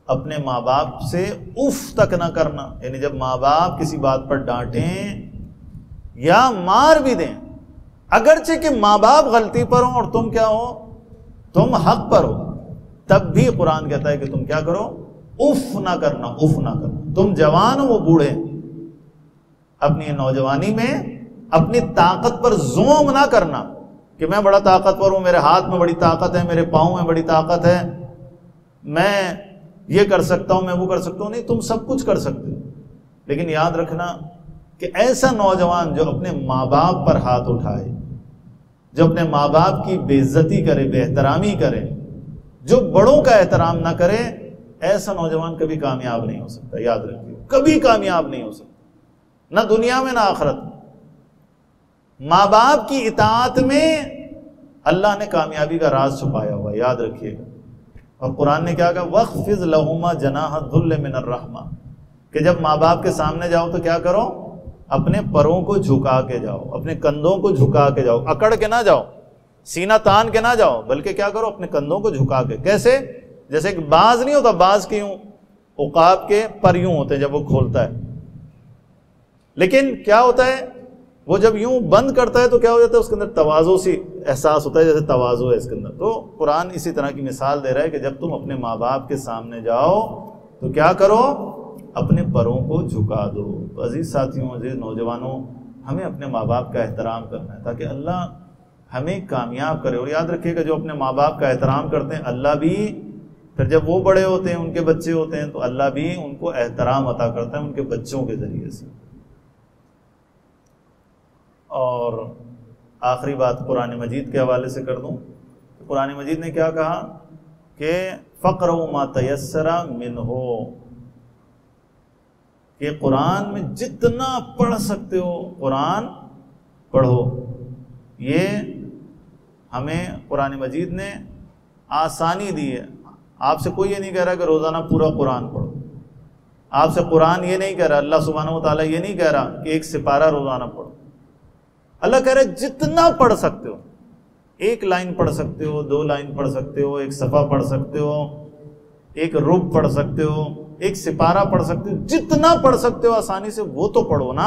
[SPEAKER 1] اپنے ماں باپ سے اف تک نہ کرنا، یعنی جب ماں باپ کسی بات پر ڈانٹیں یا مار بھی دیں، اگرچہ کہ ماں باپ غلطی پر ہوں اور تم کیا ہو، تم حق پر ہو، تب بھی قرآن کہتا ہے کہ تم کیا کرو، اف نہ کرنا، اف نہ کرنا۔ تم جوان ہو وہ بوڑھے، اپنی نوجوانی میں اپنی طاقت پر زوم نہ کرنا کہ میں بڑا طاقتور ہوں، میرے ہاتھ میں بڑی طاقت ہے، میرے پاؤں میں بڑی طاقت ہے، میں یہ کر سکتا ہوں، میں وہ کر سکتا ہوں۔ نہیں، تم سب کچھ کر سکتے ہو، لیکن یاد رکھنا کہ ایسا نوجوان جو اپنے ماں باپ پر ہاتھ اٹھائے، جو اپنے ماں باپ کی بے عزتی کرے، بے احترامی کرے، جو بڑوں کا احترام نہ کرے، ایسا نوجوان کبھی کامیاب نہیں ہو سکتا۔ یاد رکھیے، کبھی کامیاب نہیں ہو سکتا، نہ دنیا میں نہ آخرت میں۔ ماں باپ کی اطاعت میں اللہ نے کامیابی کا راز چھپایا ہوا، یاد رکھیے گا۔ اور قرآن نے کیا کہا، وَخْفِضْ لَهُمَا جَنَاحَ الذُّلِّ مِنَ الرَّحْمَةِ، کہ جب ماں باپ کے سامنے جاؤ تو کیا کرو، اپنے پروں کو جھکا کے جاؤ، اپنے کندھوں کو جھکا کے جاؤ، اکڑ کے نہ جاؤ، سینہ تان کے نہ جاؤ، بلکہ کیا کرو، اپنے کندھوں کو جھکا کے۔ کیسے؟ جیسے کہ باز نہیں ہوتا، باز کے یوں عقاب کے پر یوں ہوتے ہیں جب وہ کھولتا ہے، لیکن کیا ہوتا ہے، وہ جب یوں بند کرتا ہے تو کیا ہو جاتا ہے، اس کے اندر تواضع سی احساس ہوتا ہے، جیسے تواضع ہے اس کے اندر۔ تو قرآن اسی طرح کی مثال دے رہا ہے کہ جب تم اپنے ماں باپ کے سامنے جاؤ تو کیا کرو، اپنے پروں کو جھکا دو۔ تو عزیز ساتھیوں، عزیز نوجوانوں، ہمیں اپنے ماں باپ کا احترام کرنا ہے تاکہ اللہ ہمیں کامیاب کرے۔ اور یاد رکھیے کہ جو اپنے ماں باپ کا احترام کرتے ہیں، اللہ بھی پھر جب وہ بڑے ہوتے ہیں، ان کے بچے ہوتے ہیں، تو اللہ بھی ان کو احترام عطا کرتا ہے ان کے بچوں کے ذریعے سے۔ اور آخری بات قرآن مجید کے حوالے سے کر دوں، قرآن مجید نے کیا کہا کہ فَقْرَؤْا مَا تَيَسَّرَ مِنْهُ، کہ قرآن میں جتنا پڑھ سکتے ہو قرآن پڑھو۔ یہ ہمیں قرآن مجید نے آسانی دی ہے۔ آپ سے کوئی یہ نہیں کہہ رہا کہ روزانہ پورا قرآن پڑھو، آپ سے قرآن یہ نہیں کہہ رہا، اللہ سبحانہ و تعالیٰ یہ نہیں کہہ رہا کہ ایک سپارہ روزانہ پڑھو۔ اللہ کہہ رہا ہے جتنا پڑھ سکتے ہو، ایک لائن پڑھ سکتے ہو، 2 لائن پڑھ سکتے ہو، ایک صفحہ پڑھ سکتے ہو، ایک رب پڑھ سکتے ہو، ایک سپارہ پڑھ سکتے ہو، جتنا پڑھ سکتے ہو آسانی سے وہ تو پڑھو نا۔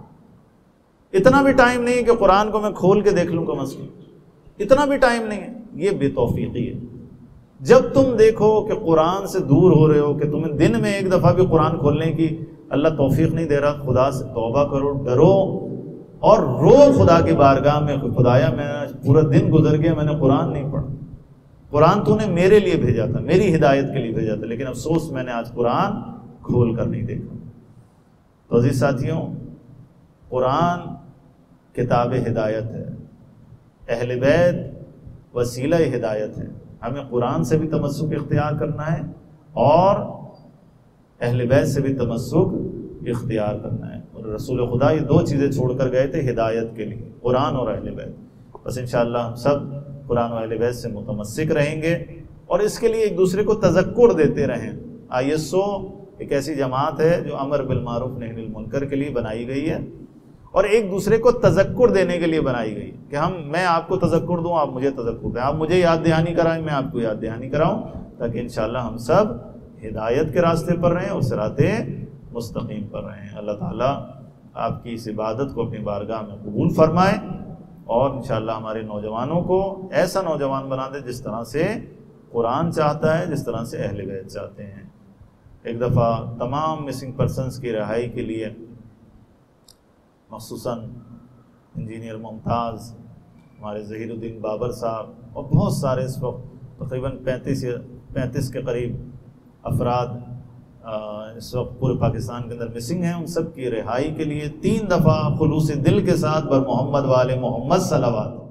[SPEAKER 1] اتنا بھی ٹائم نہیں ہے کہ قرآن کو میں کھول کے دیکھ لوں کم از کم، اتنا بھی ٹائم نہیں ہے، یہ بے توفیقی ہے۔ جب تم دیکھو کہ قرآن سے دور ہو رہے ہو، کہ تمہیں دن میں ایک دفعہ بھی قرآن کھولنے کی اللہ توفیق نہیں دے رہا، خدا سے توبہ کرو، ڈرو اور رو خدا کی بارگاہ میں، خدایا میں پورا دن گزر گیا، میں نے قرآن نہیں پڑھا، قرآن تو نے میرے لیے بھیجا تھا، میری ہدایت کے لیے بھیجا تھا، لیکن افسوس میں نے آج قرآن کھول کر نہیں دیکھا۔ تو عزیز ساتھیوں، قرآن کتاب ہدایت ہے، اہل بیت وسیلہ ہدایت ہے۔ ہمیں قرآن سے بھی تمسک اختیار کرنا ہے اور اہل بیت سے بھی تمسک اختیار کرنا ہے۔ اور رسول خدا یہ 2 چیزیں چھوڑ کر گئے تھے ہدایت کے لیے، قرآن اور اہل بیت۔ بس انشاءاللہ ہم سب قرآن و اہل بیت سے متمسک رہیں گے اور اس کے لیے ایک دوسرے کو تذکر دیتے رہیں۔ ISO ایک ایسی جماعت ہے جو امر بالمعروف نہی عن المنکر کے لیے بنائی گئی ہے اور ایک دوسرے کو تذکر دینے کے لیے بنائی گئی کہ میں آپ کو تذکر دوں، آپ مجھے تذکر دیں، آپ مجھے یاد دہانی کرائیں، میں آپ کو یاد دہانی کراؤں، تاکہ انشاءاللہ ہم سب ہدایت کے راستے پر رہیں اور صراط مستقیم پر رہیں۔ اللہ تعالیٰ آپ کی اس عبادت کو اپنی بارگاہ میں قبول فرمائے اور انشاءاللہ ہمارے نوجوانوں کو ایسا نوجوان بنا دے جس طرح سے قرآن چاہتا ہے، جس طرح سے اہل بیت چاہتے ہیں۔ ایک دفعہ تمام مسنگ پرسنز کی رہائی کے لیے مخصوصاً انجینئر ممتاز، ہمارے ظہیر الدین بابر صاحب اور بہت سارے اس وقت تقریباً 35 کے قریب افراد اس وقت پورے پاکستان کے اندر مسنگ ہیں، ان سب کی رہائی کے لیے 3 دفعہ خلوص دل کے ساتھ بر محمد وآل محمد صلوات